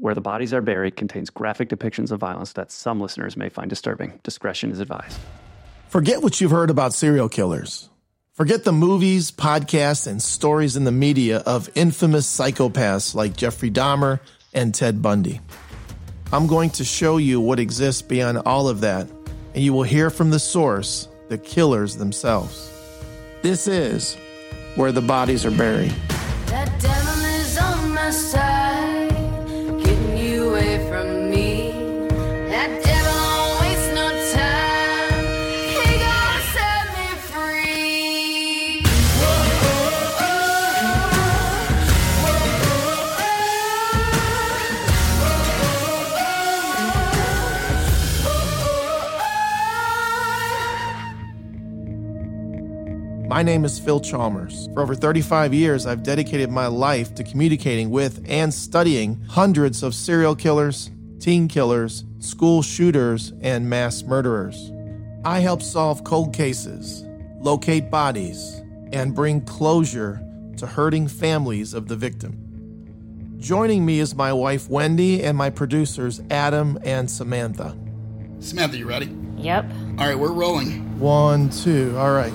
Where the Bodies Are Buried contains graphic depictions of violence that some listeners may find disturbing. Discretion is advised. Forget what you've heard about serial killers. Forget the movies, podcasts, and stories in the media of infamous psychopaths like Jeffrey Dahmer and Ted Bundy. I'm going to show you what exists beyond all of that, and you will hear from the source, the killers themselves. This is Where the Bodies Are Buried. That devil is on my side, getting you away from me. That devil don't waste no time, he gonna set me free. My name is Phil Chalmers. For over 35 years, I've dedicated my life to communicating with and studying hundreds of serial killers, teen killers, school shooters, and mass murderers. I help solve cold cases, locate bodies, and bring closure to hurting families of the victim. Joining me is my wife, Wendy, and my producers, Adam and Samantha. Samantha, you ready? Yep. All right, we're rolling. 1, 2, all right.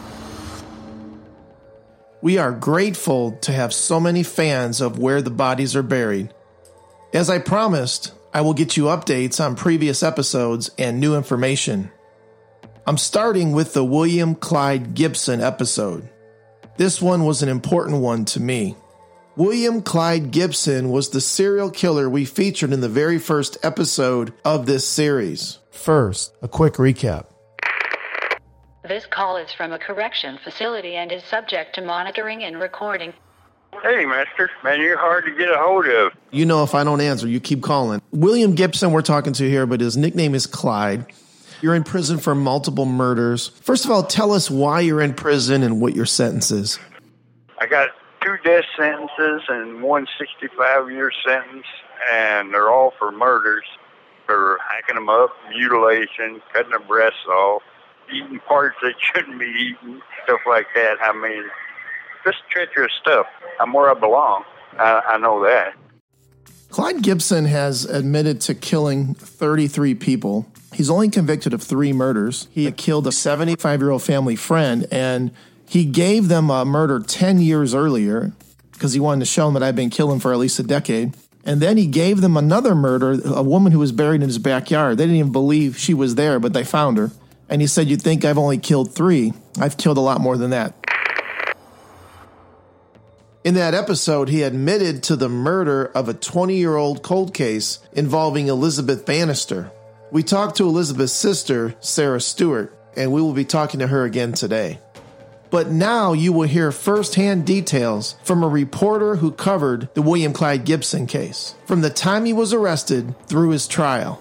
We are grateful to have so many fans of Where the Bodies Are Buried. As I promised, I will get you updates on previous episodes and new information. I'm starting with the William Clyde Gibson episode. This one was an important one to me. William Clyde Gibson was the serial killer we featured in the very first episode of this series. First, a quick recap. This call is from a correction facility and is subject to monitoring and recording. Hey, mister. Man, you're hard to get a hold of. You know, if I don't answer, you keep calling. William Gibson we're talking to here, but his nickname is Clyde. You're in prison for multiple murders. First of all, tell us why you're in prison and what your sentence is. I got 2 death sentences and 1 65-year sentence, and they're all for murders, for hacking them up, mutilation, cutting their breasts off, eating parts that shouldn't be eaten, stuff like that. I mean, just treacherous stuff. I'm where I belong. I know that. Clyde Gibson has admitted to killing 33 people. He's only convicted of 3 murders. He had killed a 75-year-old family friend, and he gave them a murder 10 years earlier because he wanted to show them that I've been killing for at least a decade. And then he gave them another murder, a woman who was buried in his backyard. They didn't even believe she was there, but they found her. And he said, "You'd think I've only killed 3. I've killed a lot more than that." In that episode, he admitted to the murder of a 20-year-old cold case involving Elizabeth Bannister. We talked to Elizabeth's sister, Sarah Stewart, and we will be talking to her again today. But now you will hear firsthand details from a reporter who covered the William Clyde Gibson case, from the time he was arrested through his trial.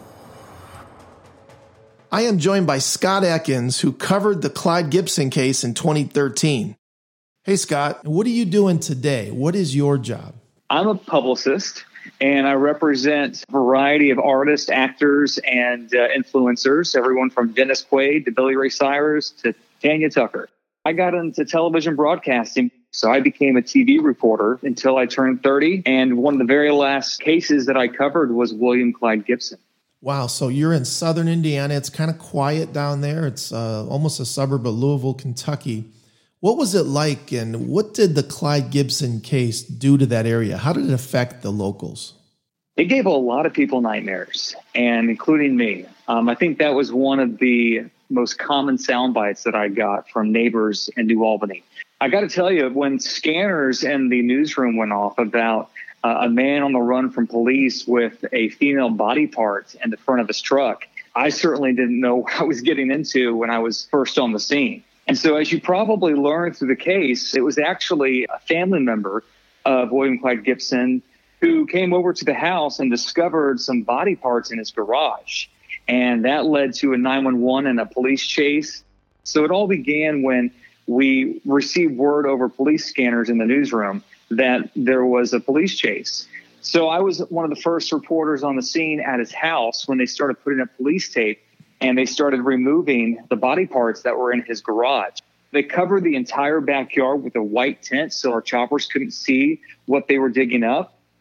I am joined by Scott Atkins, who covered the Clyde Gibson case in 2013. Hey, Scott, what are you doing today? What is your job? I'm a publicist, and I represent a variety of artists, actors, and influencers, everyone from Dennis Quaid to Billy Ray Cyrus to Tanya Tucker. I got into television broadcasting, so I became a TV reporter until I turned 30, and one of the very last cases that I covered was William Clyde Gibson. Wow, so you're in southern Indiana. It's kind of quiet down there. It's almost a suburb of Louisville, Kentucky. What was it like, and what did the Clyde Gibson case do to that area? How did it affect the locals? It gave a lot of people nightmares, and including me. I think that was one of the most common sound bites that I got from neighbors in New Albany. I got to tell you, when scanners in the newsroom went off about a man on the run from police with a female body part in the front of his truck, I certainly didn't know what I was getting into when I was first on the scene. And so, as you probably learned through the case, it was actually a family member of William Clyde Gibson who came over to the house and discovered some body parts in his garage. And that led to a 911 and a police chase. So it all began when we received word over police scanners in the newsroom that there was a police chase. So I was one of the first reporters on the scene at his house when they started putting up police tape, and they started removing the body parts that were in his garage. They covered the entire backyard with a white tent so our choppers couldn't see what they were digging up.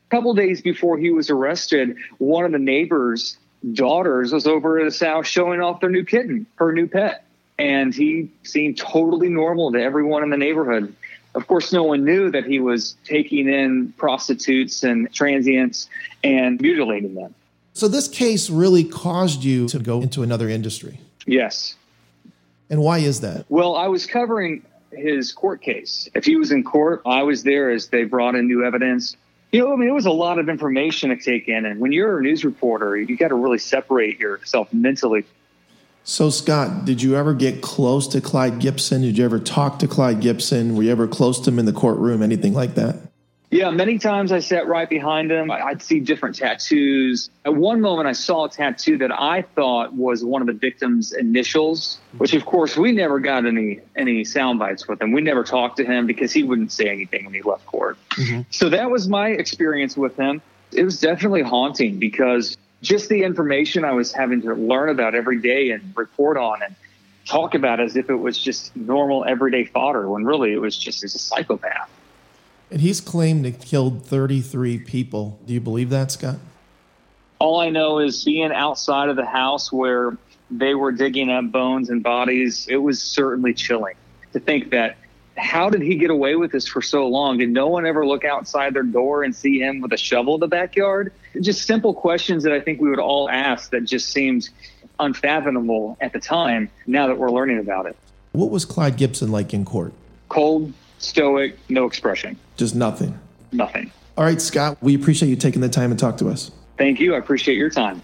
couple days before he was arrested, one of the neighbors' daughters was over at his house showing off their new kitten, her new pet. And he seemed totally normal to everyone in the neighborhood. Of course, no one knew that he was taking in prostitutes and transients and mutilating them. So this case really caused you to go into another industry. Yes. And why is that? Well, I was covering his court case. If he was in court, I was there as they brought in new evidence. It was a lot of information to take in. And when you're a news reporter, you got to really separate yourself mentally. So, Scott, did you ever get close to Clyde Gibson? Did you ever talk to Clyde Gibson? Were you ever close to him in the courtroom? Anything like that? Yeah, many times I sat right behind him. I'd see different tattoos. At one moment, I saw a tattoo that I thought was one of the victim's initials, which, of course, we never got any sound bites with him. We never talked to him because he wouldn't say anything when he left court. Mm-hmm. So that was my experience with him. It was definitely haunting because just the information I was having to learn about every day and report on and talk about as if it was just normal everyday fodder when really it was just as a psychopath. And he's claimed to have killed 33 people. Do you believe that, Scott? All I know is being outside of the house where they were digging up bones and bodies, it was certainly chilling to think that how did he get away with this for so long? Did no one ever look outside their door and see him with a shovel in the backyard? Just simple questions that I think we would all ask that just seemed unfathomable at the time, now that we're learning about it. What was Clyde Gibson like in court? Cold, stoic, no expression. Just nothing? Nothing. All right, Scott, we appreciate you taking the time to talk to us. Thank you. I appreciate your time.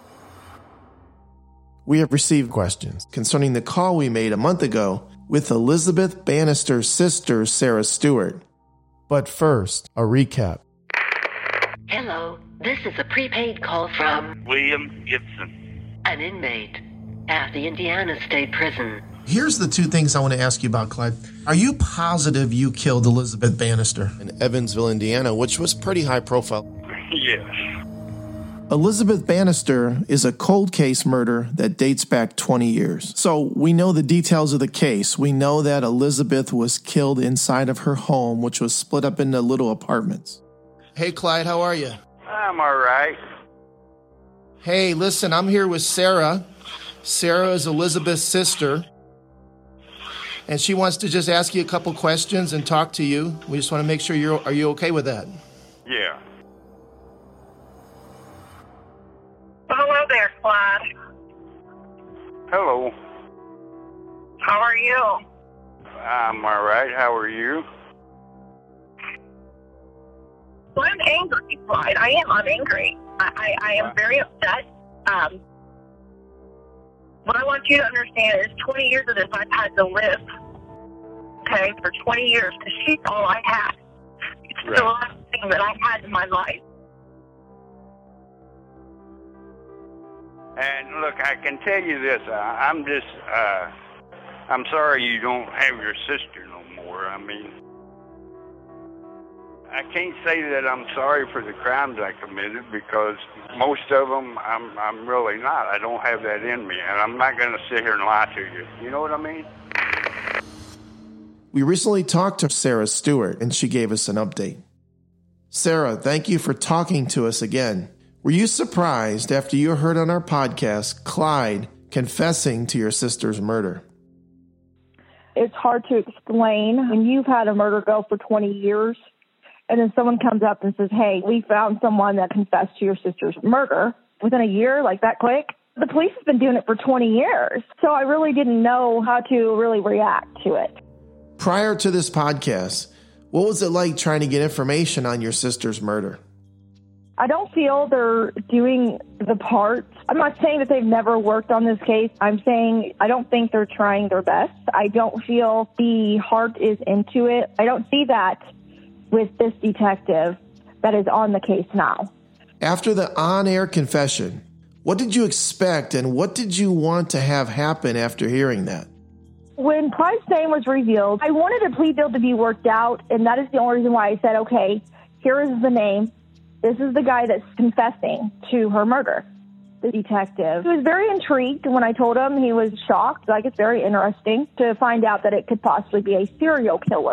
We have received questions concerning the call we made a month ago with Elizabeth Bannister's sister, Sarah Stewart. But first, a recap. Hello, this is a prepaid call from William Gibson, an inmate at the Indiana State Prison. Here's the two things I want to ask you about, Clyde. Are you positive you killed Elizabeth Bannister in Evansville, Indiana, which was pretty high profile? Yes. Elizabeth Bannister is a cold case murder that dates back 20 years. So we know the details of the case. We know that Elizabeth was killed inside of her home, which was split up into little apartments. Hey, Clyde, how are you? I'm all right. Hey, listen, I'm here with Sarah. Sarah is Elizabeth's sister. And she wants to just ask you a couple questions and talk to you. We just want to make sure are you okay with that? Yeah. Hello there, Clyde. Hello. How are you? I'm all right. How are you? Well, I'm angry, Clyde. I'm angry. I am very upset. What I want you to understand is 20 years of this I've had to live, okay, for 20 years, because she's all I had. It's the last thing that I had in my life. And look, I can tell you this. I'm sorry you don't have your sister no more. I mean, I can't say that I'm sorry for the crimes I committed because most of them I'm really not. I don't have that in me, and I'm not going to sit here and lie to you. You know what I mean? We recently talked to Sarah Stewart, and she gave us an update. Sarah, thank you for talking to us again. Were you surprised after you heard on our podcast Clyde confessing to your sister's murder? It's hard to explain when you've had a murder go for 20 years and then someone comes up and says, hey, we found someone that confessed to your sister's murder within a year, like that quick. The police have been doing it for 20 years. So I really didn't know how to really react to it. Prior to this podcast, what was it like trying to get information on your sister's murder? I don't feel they're doing the part. I'm not saying that they've never worked on this case. I'm saying I don't think they're trying their best. I don't feel the heart is into it. I don't see that with this detective that is on the case now. After the on-air confession, what did you expect and what did you want to have happen after hearing that? When Clyde's name was revealed, I wanted a plea deal to be worked out, and that is the only reason why I said, okay, here is the name. This is the guy that's confessing to her murder, the detective. He was very intrigued when I told him. He was shocked. Like, it's very interesting to find out that it could possibly be a serial killer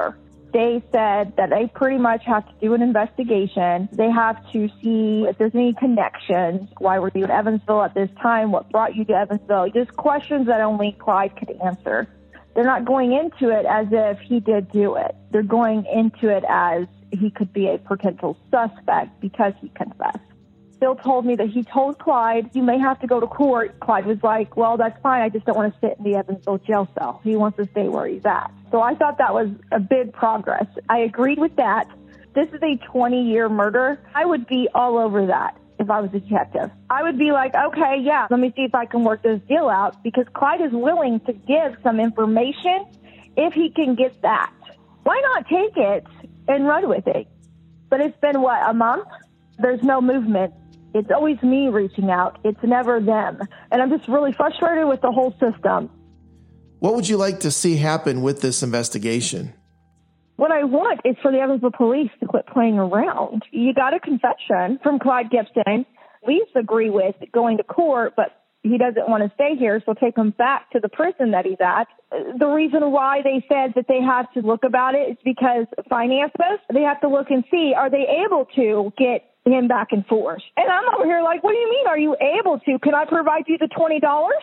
They said that they pretty much have to do an investigation. They have to see if there's any connections. Why were you in Evansville at this time? What brought you to Evansville? Just questions that only Clyde could answer. They're not going into it as if he did do it. They're going into it as he could be a potential suspect because he confessed. Bill told me that he told Clyde, you may have to go to court. Clyde was like, well, that's fine. I just don't want to sit in the Evansville jail cell. He wants to stay where he's at. So I thought that was a big progress. I agreed with that. This is a 20-year murder. I would be all over that if I was a detective. I would be like, okay, yeah, let me see if I can work this deal out, because Clyde is willing to give some information if he can get that. Why not take it and run with it? But it's been, a month? There's no movement. It's always me reaching out. It's never them. And I'm just really frustrated with the whole system. What would you like to see happen with this investigation? What I want is for the Evansville police to quit playing around. You got a confession from Clyde Gibson. We agree with going to court, but he doesn't want to stay here, so take him back to the prison that he's at. The reason why they said that they have to look about it is because finances, they have to look and see, are they able to get him back and forth? And I'm over here like, what do you mean, are you able to? Can I provide you the $20?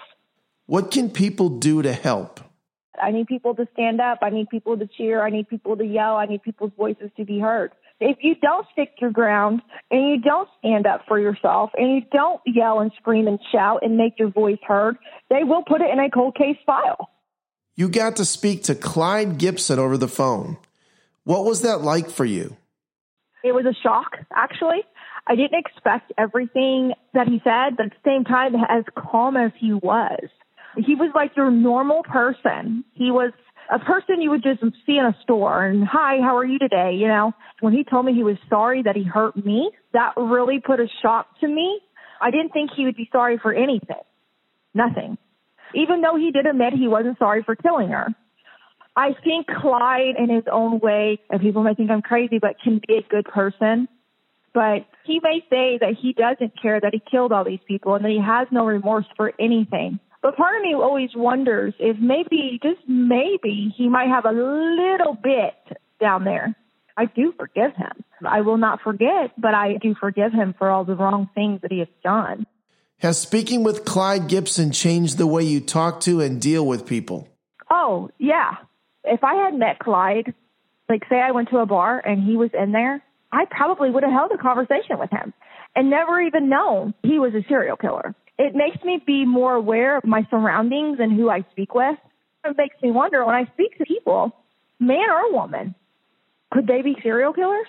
What can people do to help? I need people to stand up. I need people to cheer. I need people to yell. I need people's voices to be heard. If you don't stick your ground and you don't stand up for yourself and you don't yell and scream and shout and make your voice heard, they will put it in a cold case file. You got to speak to Clyde Gibson over the phone. What was that like for you? It was a shock, actually. I didn't expect everything that he said, but at the same time, as calm as he was like your normal person. He was a person you would just see in a store and, hi, how are you today? You know, when he told me he was sorry that he hurt me, that really put a shock to me. I didn't think he would be sorry for anything. Nothing. Even though he did admit he wasn't sorry for killing her. I think Clyde, in his own way, and people may think I'm crazy, but can be a good person. But he may say that he doesn't care that he killed all these people and that he has no remorse for anything. But part of me always wonders if maybe, just maybe, he might have a little bit down there. I do forgive him. I will not forget, but I do forgive him for all the wrong things that he has done. Has speaking with Clyde Gibson changed the way you talk to and deal with people? Oh, yeah. If I had met Clyde, like say I went to a bar and he was in there, I probably would have held a conversation with him and never even known he was a serial killer. It makes me be more aware of my surroundings and who I speak with. It makes me wonder, when I speak to people, man or woman, could they be serial killers?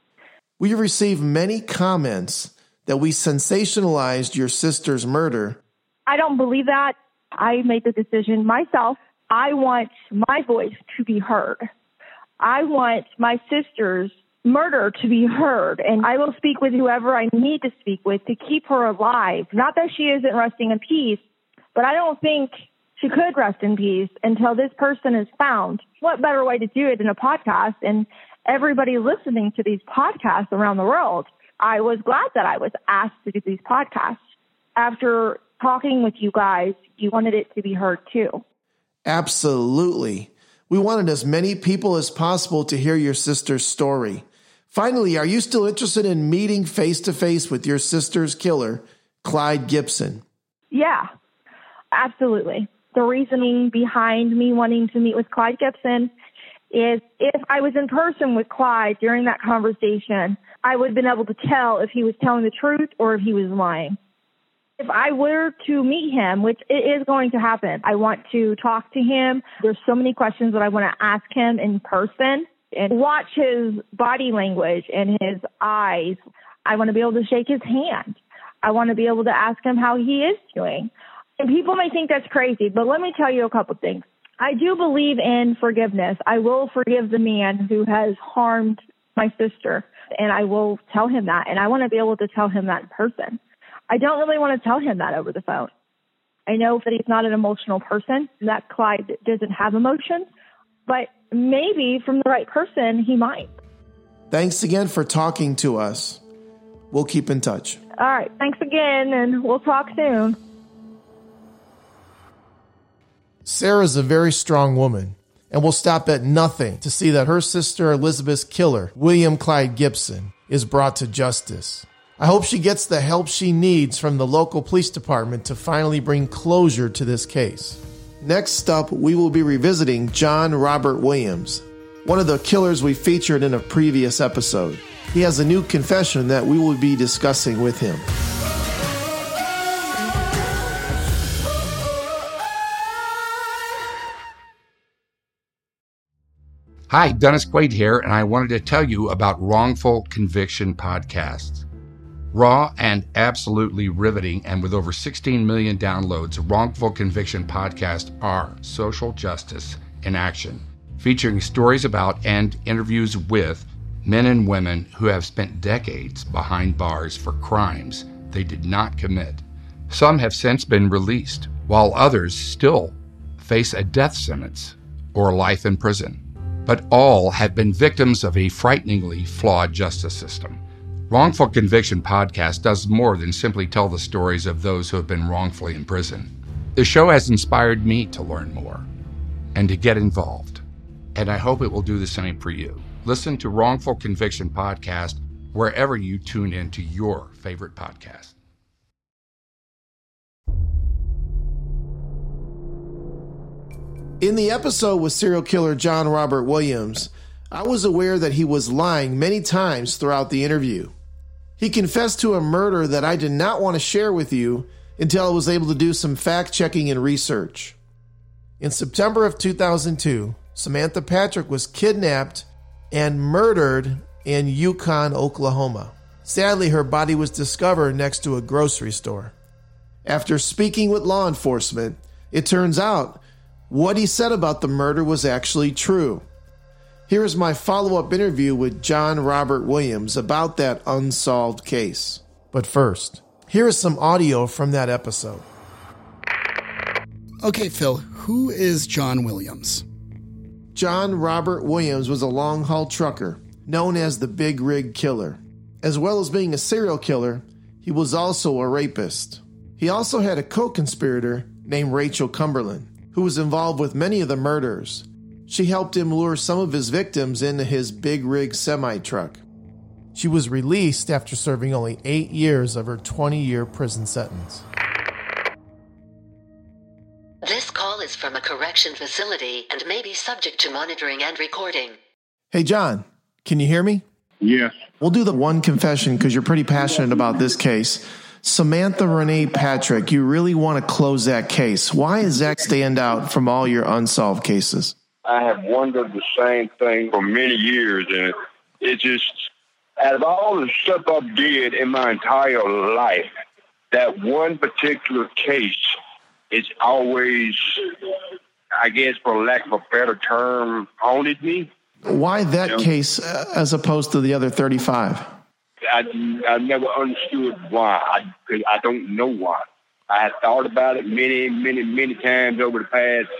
We received many comments that we sensationalized your sister's murder. I don't believe that. I made the decision myself. I want my voice to be heard. I want my sister's murder to be heard, and I will speak with whoever I need to speak with to keep her alive. Not that she isn't resting in peace, but I don't think she could rest in peace until this person is found. What better way to do it than a podcast? And everybody listening to these podcasts around the world, I was glad that I was asked to do these podcasts. After talking with you guys, you wanted it to be heard too. Absolutely. We wanted as many people as possible to hear your sister's story. Finally, are you still interested in meeting face-to-face with your sister's killer, Clyde Gibson? Yeah, absolutely. The reasoning behind me wanting to meet with Clyde Gibson is if I was in person with Clyde during that conversation, I would have been able to tell if he was telling the truth or if he was lying. If I were to meet him, which it is going to happen, I want to talk to him. There's so many questions that I want to ask him in person and watch his body language and his eyes. I want to be able to shake his hand. I want to be able to ask him how he is doing. And people may think that's crazy, but let me tell you a couple things. I do believe in forgiveness. I will forgive the man who has harmed my sister, and I will tell him that. And I want to be able to tell him that in person. I don't really want to tell him that over the phone. I know that he's not an emotional person, that Clyde doesn't have emotions, but maybe from the right person, he might. Thanks again for talking to us. We'll keep in touch. All right. Thanks again, and we'll talk soon. Sarah's a very strong woman. and will stop at nothing to see that her sister Elizabeth's killer, William Clyde Gibson, is brought to justice. I hope she gets the help she needs from the local police department to finally bring closure to this case. Next up, we will be revisiting John Robert Williams, one of the killers we featured in a previous episode. He has a new confession that we will be discussing with him. Hi, Dennis Quaid here, and I wanted to tell you about Wrongful Conviction Podcasts. Raw and absolutely riveting, and with over 16 million downloads, Wrongful Conviction Podcasts are social justice in action, featuring stories about and interviews with men and women who have spent decades behind bars for crimes they did not commit. Some have since been released, while others still face a death sentence or life in prison. But all have been victims of a frighteningly flawed justice system. Wrongful Conviction Podcast does more than simply tell the stories of those who have been wrongfully in prison. The show has inspired me to learn more and to get involved, and I hope it will do the same for you. Listen to Wrongful Conviction Podcast wherever you tune into your favorite podcast. In the episode with serial killer John Robert Williams, I was aware that he was lying many times throughout the interview. He confessed to a murder that I did not want to share with you until I was able to do some fact-checking and research. In September of 2002, Samantha Patrick was kidnapped and murdered in Yukon, Oklahoma. Sadly, her body was discovered next to a grocery store. After speaking with law enforcement, it turns out what he said about the murder was actually true. Here is my follow-up interview with John Robert Williams about that unsolved case. But first, here is some audio from that episode. Okay, Phil, who is John Williams? John Robert Williams was a long-haul trucker known as the Big Rig Killer. As well as being a serial killer, he was also a rapist. He also had a co-conspirator named Rachel Cumberland, who was involved with many of the murders. She helped him lure some of his victims into his big rig semi-truck. She was released after serving only 8 years of her 20-year prison sentence. This call is from a correction facility and may be subject to monitoring and recording. Hey, John, can you hear me? Yes. We'll do the one confession because you're pretty passionate about this case. Samantha Renee Patrick, you really want to close that case. Why does that stand out from all your unsolved cases? I have wondered the same thing for many years, and it just, out of all the stuff I've did in my entire life, that one particular case is always, I guess for lack of a better term, haunted me. Why that case as opposed to the other 35? I never understood why. I don't know why. I had thought about it many times over the past,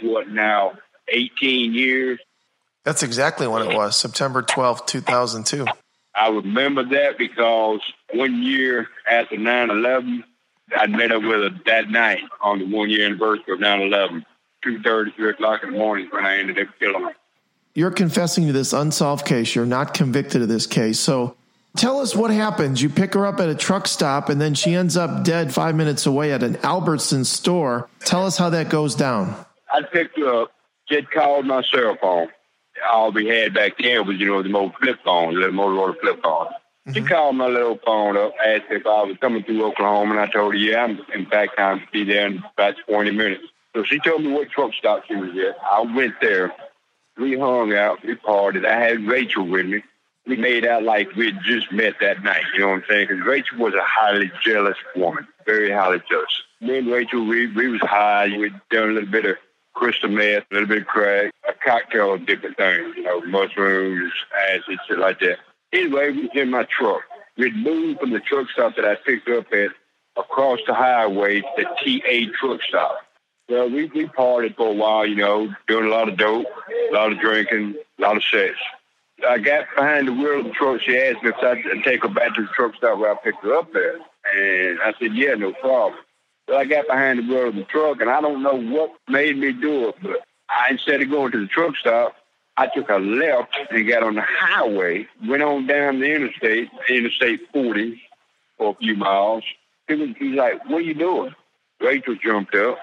18 years. That's exactly when it was, September 12th, 2002. I remember that because one year after 9/11, I met up with her that night on the 1-year anniversary of 9/11, 2:30, 3 o'clock in the morning when I ended up killing her. You're confessing to this unsolved case. You're not convicted of this case. So tell us what happens. You pick her up at a truck stop, and then she ends up dead 5 minutes away at an Albertsons store. Tell us how that goes down. I picked her up. She'd called my cell phone. All we had back then was, the old flip phones, the Motorola flip phones. Mm-hmm. She called my little phone up, asked if I was coming through Oklahoma, and I told her, yeah, I'm in fact time to be there in about 20 minutes. So she told me what truck stop she was at. I went there. We hung out. We partied. I had Rachel with me. We made out like we had just met that night, you know what I'm saying? Because Rachel was a highly jealous woman, very highly jealous. Me and Rachel, we was high. We'd done a little bit of crystal meth, a little bit of crack, a cocktail of different things, mushrooms, acid, shit like that. Anyway, we was in my truck. We'd moved from the truck stop that I picked up at across the highway to TA truck stop. Well, we partied for a while, doing a lot of dope, a lot of drinking, a lot of sex. I got behind the wheel of the truck. She asked me if I'd take her back to the truck stop where I picked her up at. And I said, yeah, no problem. So I got behind the wheel of the truck, and I don't know what made me do it, but instead of going to the truck stop, I took a left and got on the highway, went on down the interstate 40 for a few miles. He's like, what are you doing? Rachel jumped up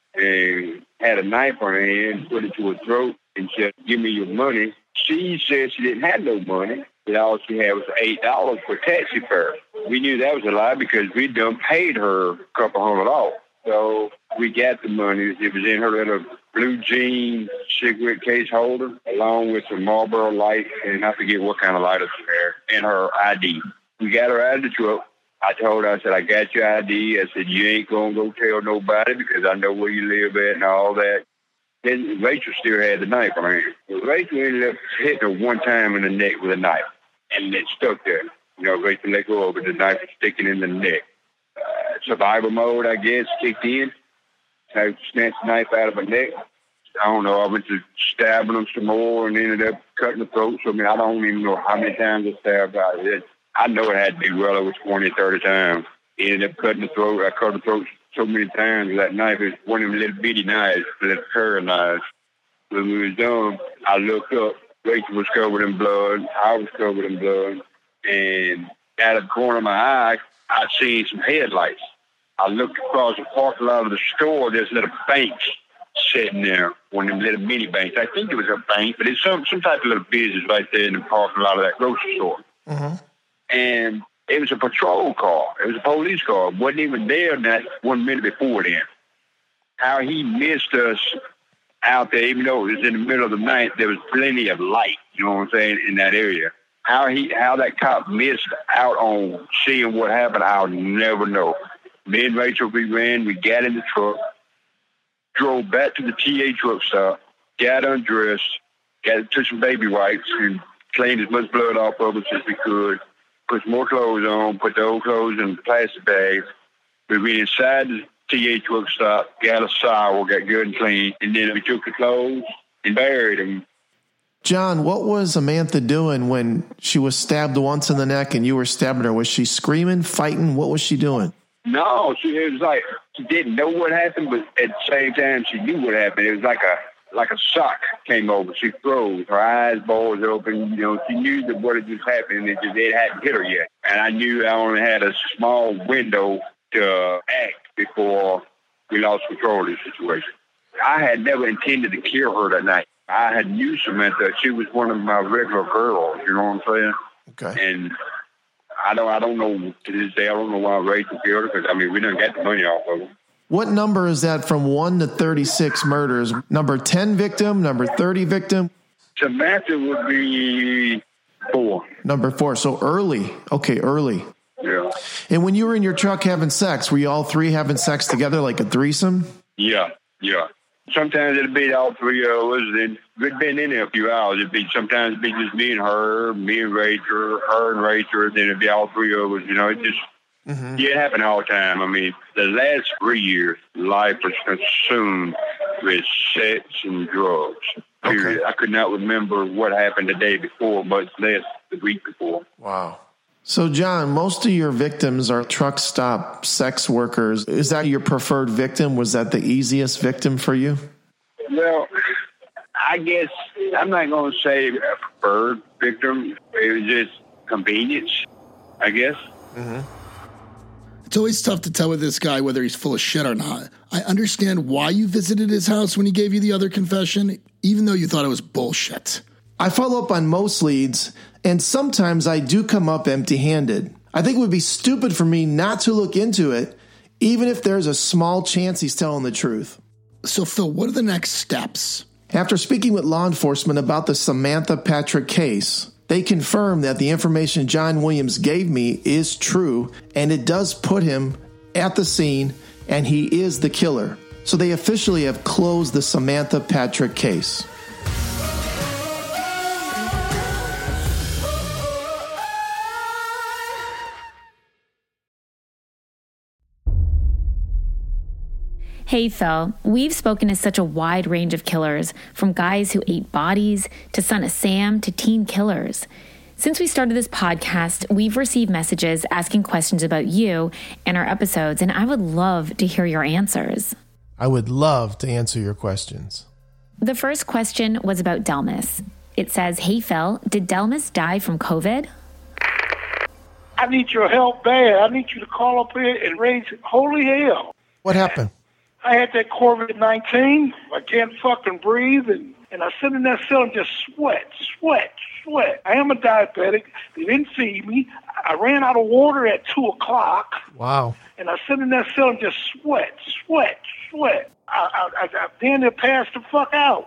and had a knife on her hand, put it to her throat, and said, give me your money. She said she didn't have no money, but all she had was $8 for taxi fare. We knew that was a lie because we'd done paid her a couple $100. So we got the money. It was in her little blue jean cigarette case holder, along with some Marlboro light, and I forget what kind of light was there, and her ID. We got her out of the truck. I told her, I said, I got your ID. I said, you ain't going to go tell nobody because I know where you live at and all that. Then Rachel still had the knife on her hand. Rachel ended up hitting her one time in the neck with a knife, and it stuck there. You know, Rachel let go of it. The knife was sticking in the neck. Survival mode, I guess, kicked in. I snatched the knife out of her neck. I don't know. I went to stabbing them some more and ended up cutting the throat. So, I mean, I don't even know how many times I stabbed out. I know it had to be well over 20, 30 times. Ended up cutting the throat. I cut the throat so many times with that knife. It's one of them little bitty knives, little curl knives. When we was done, I looked up. Rachel was covered in blood. I was covered in blood. And out of the corner of my eye, I seen some headlights. I looked across the parking lot of the store. There's little banks sitting there, one of them little mini banks. I think it was a bank, but it's some type of little business right there in the parking lot of that grocery store. Mm-hmm. And it was a patrol car. It was a police car. It wasn't even there that 1 minute before then. How he missed us out there, even though it was in the middle of the night, there was plenty of light, you know what I'm saying, in that area. How that cop missed out on seeing what happened, I'll never know. Me and Rachel, we got in the truck, drove back to the TA truck stop, got undressed, took some baby wipes, and cleaned as much blood off of us as we could, put some more clothes on, put the old clothes in plastic bags. We went inside the TA truck stop, got a shower, got good and clean, and then we took the clothes and buried them. John, what was Samantha doing when she was stabbed once in the neck and you were stabbing her? Was she screaming, fighting? What was she doing? No, it was like she didn't know what happened, but at the same time she knew what happened. It was like a shock came over. She froze. Her eyes bulged open. You know, she knew that what had just happened. It hadn't hit her yet. And I knew I only had a small window to act before we lost control of the situation. I had never intended to kill her that night. I had knew Samantha. She was one of my regular girls, you know what I'm saying? Okay. And I don't know to this day, I don't know why Rachel killed her, because, I mean, we didn't get the money off of her. What number is that from 1 to 36 murders? Number 10 victim, number 30 victim? Samantha would be 4. Number 4. So early. Okay, early. Yeah. And when you were in your truck having sex, were you all three having sex together like a threesome? Yeah. Sometimes it'd be all three of us, and we'd been in there a few hours. Sometimes it'd be just me and her, me and Rachel, her and Rachel, then it'd be all three of us. You know, it just, it happened all the time. I mean, the last 3 years, life was consumed with sex and drugs. Period. Okay. I could not remember what happened the day before, much less the week before. Wow. So, John, most of your victims are truck stop sex workers. Is that your preferred victim? Was that the easiest victim for you? Well, I guess I'm not going to say a preferred victim. It was just convenience, I guess. Mm-hmm. It's always tough to tell with this guy whether he's full of shit or not. I understand why you visited his house when he gave you the other confession, even though you thought it was bullshit. I follow up on most leads, and sometimes I do come up empty-handed. I think it would be stupid for me not to look into it, even if there's a small chance he's telling the truth. So, Phil, what are the next steps? After speaking with law enforcement about the Samantha Patrick case, they confirmed that the information John Williams gave me is true, and it does put him at the scene, and he is the killer. So they officially have closed the Samantha Patrick case. Hey, Phil, we've spoken to such a wide range of killers, from guys who ate bodies to Son of Sam to teen killers. Since we started this podcast, we've received messages asking questions about you and our episodes, and I would love to hear your answers. I would love to answer your questions. The first question was about Delmas. It says, hey, Phil, did Delmas die from COVID? I need your help bad. I need you to call up here and raise holy hell. What happened? I had that COVID-19. I can't fucking breathe, and I sit in that cell and just sweat. I am a diabetic. They didn't feed me. I ran out of water at 2 o'clock. Wow. And I sit in that cell and just sweat. I damn near passed the fuck out.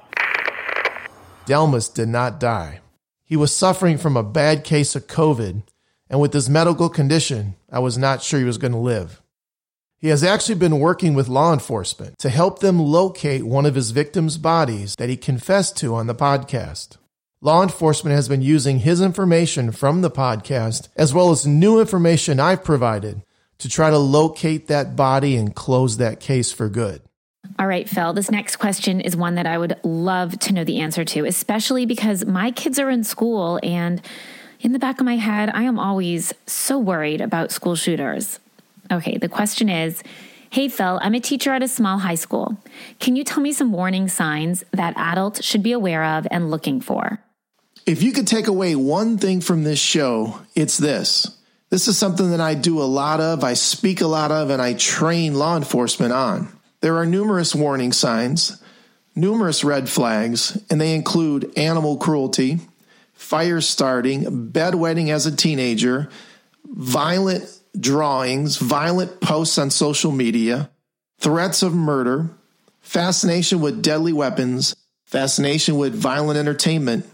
Delmas did not die. He was suffering from a bad case of COVID, and with his medical condition, I was not sure he was going to live. He has actually been working with law enforcement to help them locate one of his victims' bodies that he confessed to on the podcast. Law enforcement has been using his information from the podcast, as well as new information I've provided, to try to locate that body and close that case for good. All right, Phil, this next question is one that I would love to know the answer to, especially because my kids are in school, and in the back of my head, I am always so worried about school shooters. Okay, the question is, hey, Phil, I'm a teacher at a small high school. Can you tell me some warning signs that adults should be aware of and looking for? If you could take away one thing from this show, it's this. This is something that I do a lot of, I speak a lot of, and I train law enforcement on. There are numerous warning signs, numerous red flags, and they include animal cruelty, fire starting, bedwetting as a teenager, violent drawings, violent posts on social media, threats of murder, fascination with deadly weapons, fascination with violent entertainment,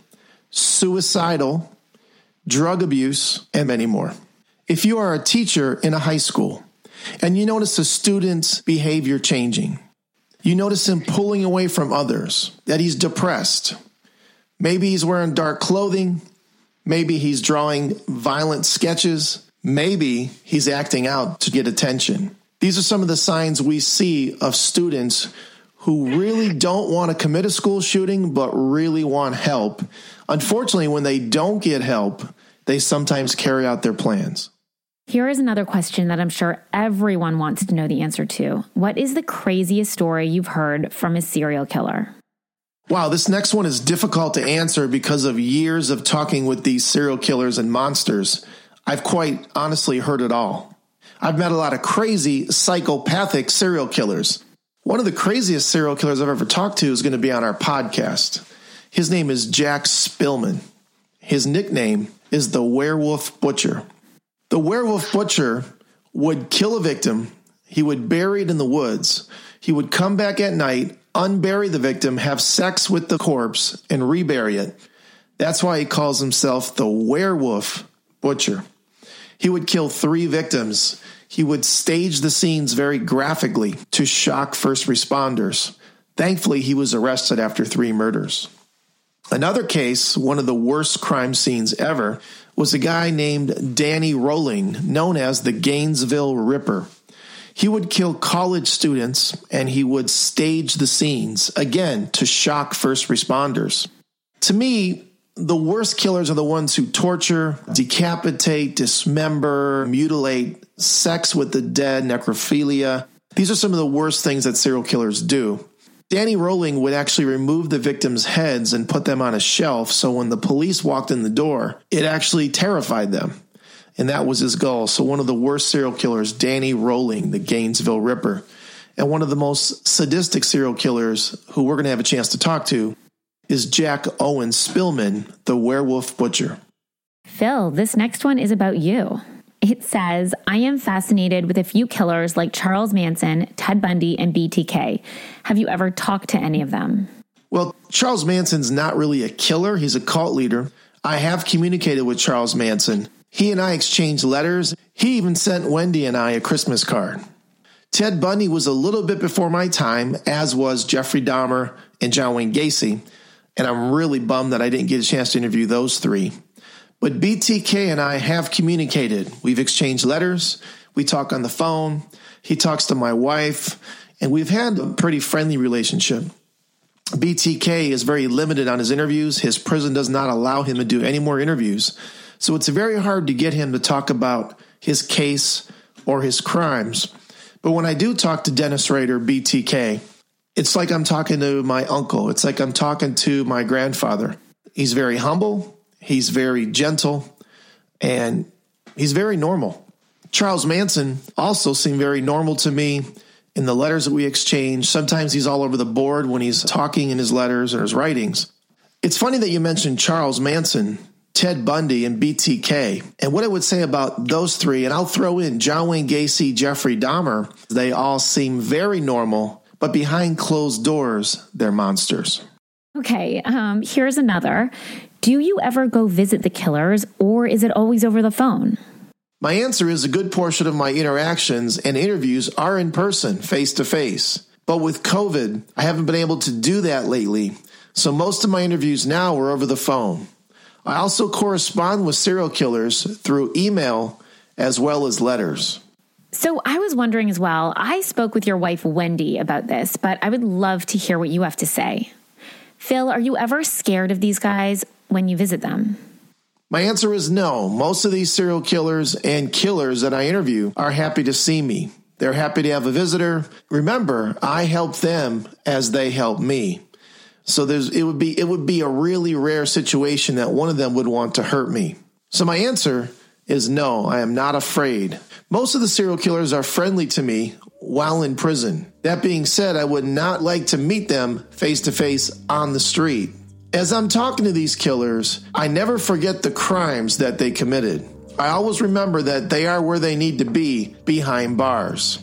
suicidal, drug abuse, and many more. If you are a teacher in a high school and you notice a student's behavior changing, you notice him pulling away from others, that he's depressed, maybe he's wearing dark clothing, maybe he's drawing violent sketches, maybe he's acting out to get attention. These are some of the signs we see of students who really don't want to commit a school shooting but really want help. Unfortunately, when they don't get help, they sometimes carry out their plans. Here is another question that I'm sure everyone wants to know the answer to. What is the craziest story you've heard from a serial killer? Wow, this next one is difficult to answer because of years of talking with these serial killers and monsters. I've quite honestly heard it all. I've met a lot of crazy, psychopathic serial killers. One of the craziest serial killers I've ever talked to is going to be on our podcast. His name is Jack Spillman. His nickname is the Werewolf Butcher. The Werewolf Butcher would kill a victim. He would bury it in the woods. He would come back at night, unbury the victim, have sex with the corpse, and rebury it. That's why he calls himself the Werewolf Butcher. He would kill 3 victims. He would stage the scenes very graphically to shock first responders. Thankfully, he was arrested after 3 murders. Another case, one of the worst crime scenes ever, was a guy named Danny Rolling, known as the Gainesville Ripper. He would kill college students and he would stage the scenes, again, to shock first responders. To me, the worst killers are the ones who torture, decapitate, dismember, mutilate, sex with the dead, necrophilia. These are some of the worst things that serial killers do. Danny Rolling would actually remove the victims' heads and put them on a shelf, so when the police walked in the door, it actually terrified them. And that was his goal. So one of the worst serial killers, Danny Rolling, the Gainesville Ripper. And one of the most sadistic serial killers who we're going to have a chance to talk to is Jack Owen Spillman, the Werewolf Butcher. Phil, this next one is about you. It says, I am fascinated with a few killers like Charles Manson, Ted Bundy, and BTK. Have you ever talked to any of them? Well, Charles Manson's not really a killer. He's a cult leader. I have communicated with Charles Manson. He and I exchanged letters. He even sent Wendy and I a Christmas card. Ted Bundy was a little bit before my time, as was Jeffrey Dahmer and John Wayne Gacy. And I'm really bummed that I didn't get a chance to interview those 3. But BTK and I have communicated. We've exchanged letters. We talk on the phone. He talks to my wife. And we've had a pretty friendly relationship. BTK is very limited on his interviews. His prison does not allow him to do any more interviews. So it's very hard to get him to talk about his case or his crimes. But when I do talk to Dennis Rader, BTK, It's like I'm talking to my uncle. It's like I'm talking to my grandfather. He's very humble. He's very gentle. And he's very normal. Charles Manson also seemed very normal to me in the letters that we exchanged. Sometimes he's all over the board when he's talking in his letters or his writings. It's funny that you mentioned Charles Manson, Ted Bundy, and BTK. And what I would say about those three, and I'll throw in John Wayne Gacy, Jeffrey Dahmer, they all seem very normal. But behind closed doors, they're monsters. Okay, here's another. Do you ever go visit the killers, or is it always over the phone? My answer is a good portion of my interactions and interviews are in person, face-to-face. But with COVID, I haven't been able to do that lately, so most of my interviews now are over the phone. I also correspond with serial killers through email as well as letters. So I was wondering as well, I spoke with your wife, Wendy, about this, but I would love to hear what you have to say. Phil, are you ever scared of these guys when you visit them? My answer is no. Most of these serial killers and killers that I interview are happy to see me. They're happy to have a visitor. Remember, I help them as they help me. So it would be a really rare situation that one of them would want to hurt me. So my answer is no, I am not afraid. Most of the serial killers are friendly to me while in prison. That being said, I would not like to meet them face to face on the street. As I'm talking to these killers, I never forget the crimes that they committed. I always remember that they are where they need to be, behind bars.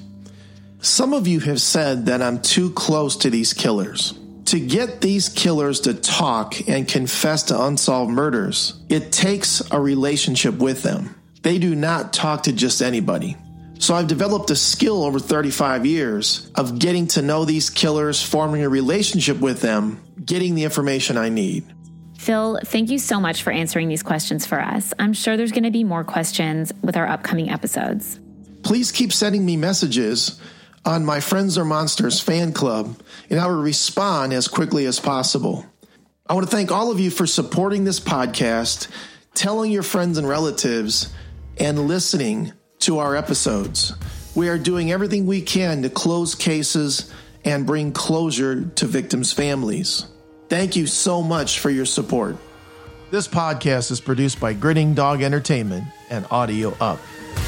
Some of you have said that I'm too close to these killers. To get these killers to talk and confess to unsolved murders, it takes a relationship with them. They do not talk to just anybody. So I've developed a skill over 35 years of getting to know these killers, forming a relationship with them, getting the information I need. Phil, thank you so much for answering these questions for us. I'm sure there's going to be more questions with our upcoming episodes. Please keep sending me messages on my Friends Are Monsters fan club, and I will respond as quickly as possible. I want to thank all of you for supporting this podcast, telling your friends and relatives, and listening to our episodes. We are doing everything we can to close cases and bring closure to victims' families. Thank you so much for your support. This podcast is produced by Grinning Dog Entertainment and Audio Up.